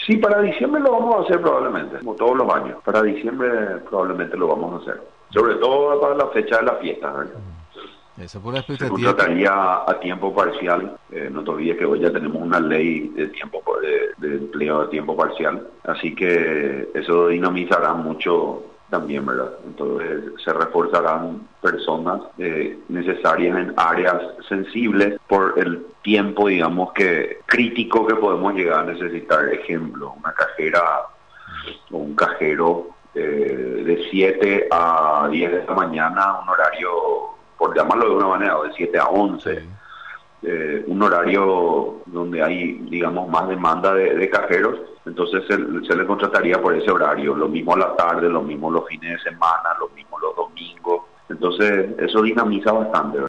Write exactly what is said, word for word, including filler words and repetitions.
Sí, para diciembre lo vamos a hacer probablemente, como todos los años. Para diciembre probablemente lo vamos a hacer. Sobre todo para la fecha de la fiesta, ¿verdad? Eso por la Se expectativa que... contrataría a tiempo parcial. Eh, no te olvides que hoy ya tenemos una ley de tiempo de, de empleo a tiempo parcial. Así que eso dinamizará mucho también, ¿verdad? Entonces se reforzarán personas eh, necesarias en áreas sensibles por el tiempo, digamos, que crítico que podemos llegar a necesitar. Ejemplo, una cajera o un cajero eh, de siete a diez de la mañana, un horario, por llamarlo de una manera, o de siete a once, Sí. eh, un horario donde hay, digamos, más demanda de, de cajeros, entonces se, se le contrataría por ese horario, lo mismo a la tarde, lo mismo los fines de semana, lo mismo los domingos, entonces eso dinamiza bastante, ¿verdad?